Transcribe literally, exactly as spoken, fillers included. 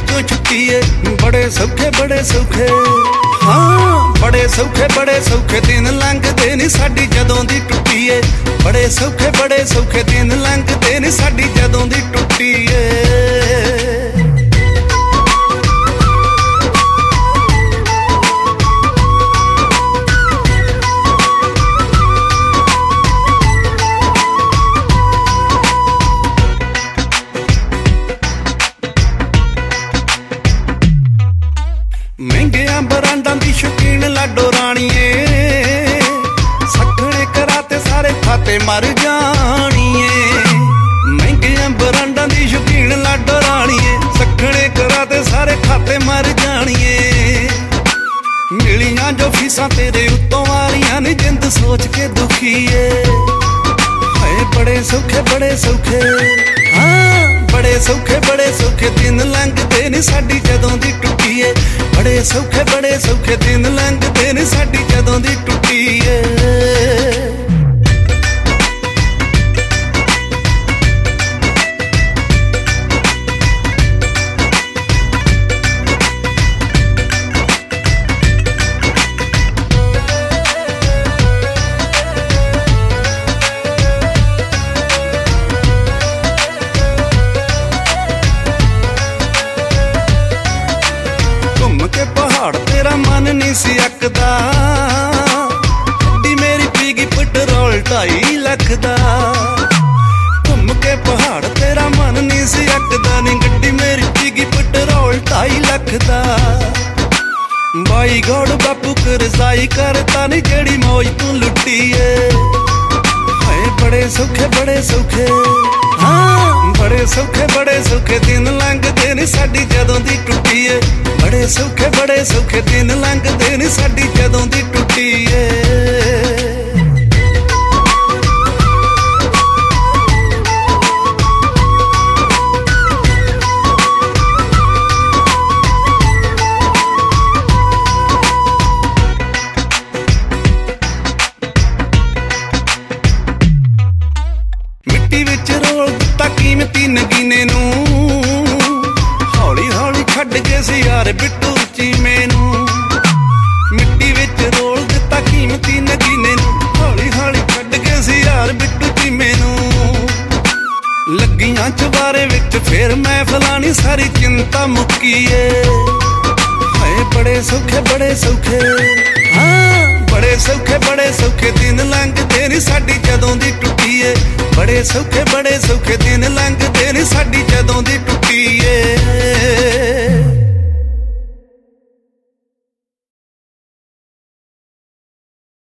तो छुट्टीए बड़े सौखे बड़े सौखे हाँ बड़े सौखे बड़े सौखे दिन लंघदे नी साडी जदों दी टुट्टी ए बड़े सौखे बड़े सौखे दिन लंघदे नी साडी जदों दी टुट्टी ए महंगिया बरांडां दी शौकीन लाडो राणीए सखणे कराते सारे खाते मर जाणीए महंगिया बरांडां दी शौकीन लाडो राणीए सखणे कराते सारे खाते मर जाणीए मिलियां जो फीसां तेरे उत्तों वारियां नी जिंद सोच के दुखी ए हाय बड़े सौखे बड़े सौखे हाँ बड़े सौखे बड़े सौखे दिन लंघदे नी साडी जदों दी टुट्टी ए बड़े सौखे बड़े सौखे दिन लंघदे नी साडी जदों दी टुट्टी ए पहाड़ तेरा मन नहीं सी अकदा डी मेरी पीगी पेट्रोल ढाई लख दा घूम के पहाड़ तेरा मन नहीं सी अकदा नी गड्डी मेरी पीगी पेट्रोल ढाई लख दा बाई गौड़ बापू करजाई करता नी जेड़ी मौज तू लुट्टी ए हाय बड़े सौखे बड़े सौखे हाँ बड़े सौखे बड़े सौखे दिन लंघदे नी साडी जदों दी टुट्टी ए बड़े सौखे बड़े सौखे दिन लंघदे नी साडी जदों दी टुट्टी ए मिट्टी विच रोल दिता कीमती नगीने नू हौली हौली छड्ड के सी यार बिट्टू चीमे नू मिट्टी विच रोल दिता कीमती नगीने नू हौली हौली छड्ड के सी यार बिट्टू चीमे नू लगियां चबारे विच फिर मैं फलानी सारी चिंता मुक्की ए हाय बड़े सौखे बड़े सौखे हाँ बड़े सौखे बड़े सौखे दिन लंघदे नी साडी जदों दी टुट्टी ए बड़े सौखे बड़े सौखे दिन लंघदे नी साडी जदों दी टुट्टी ए